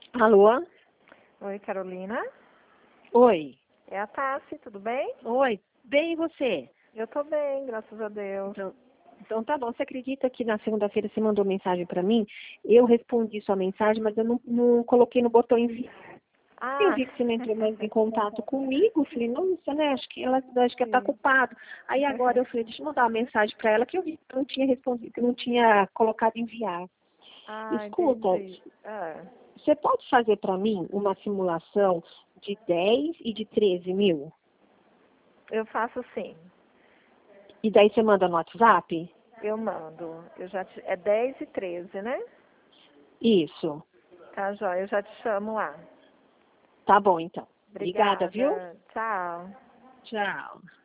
Alô? Oi, Carolina. Oi. É a Tassi, tudo bem? Oi. Bem, e você? Eu tô bem, graças a Deus. Então tá bom. Você acredita que na segunda-feira você mandou mensagem para mim? Eu respondi sua mensagem, mas eu não coloquei no botão enviar. Eu Ah, vi que você não entrou mais em contato comigo. Falei, nossa, né? Acho que ela tá sim. ocupada. Aí agora eu falei, deixa eu mandar uma mensagem para ela que eu vi que não tinha respondido, que não tinha colocado enviar. Ah, Escuta, entendi. Ah, você pode fazer para mim uma simulação de 10 e de 13 mil? eu faço sim. E daí você manda no WhatsApp? Eu mando. É 10 e 13, né? Isso. Tá, joia. Eu já te chamo lá. Tá bom, então. Obrigada, viu? Obrigada. Tchau. Tchau.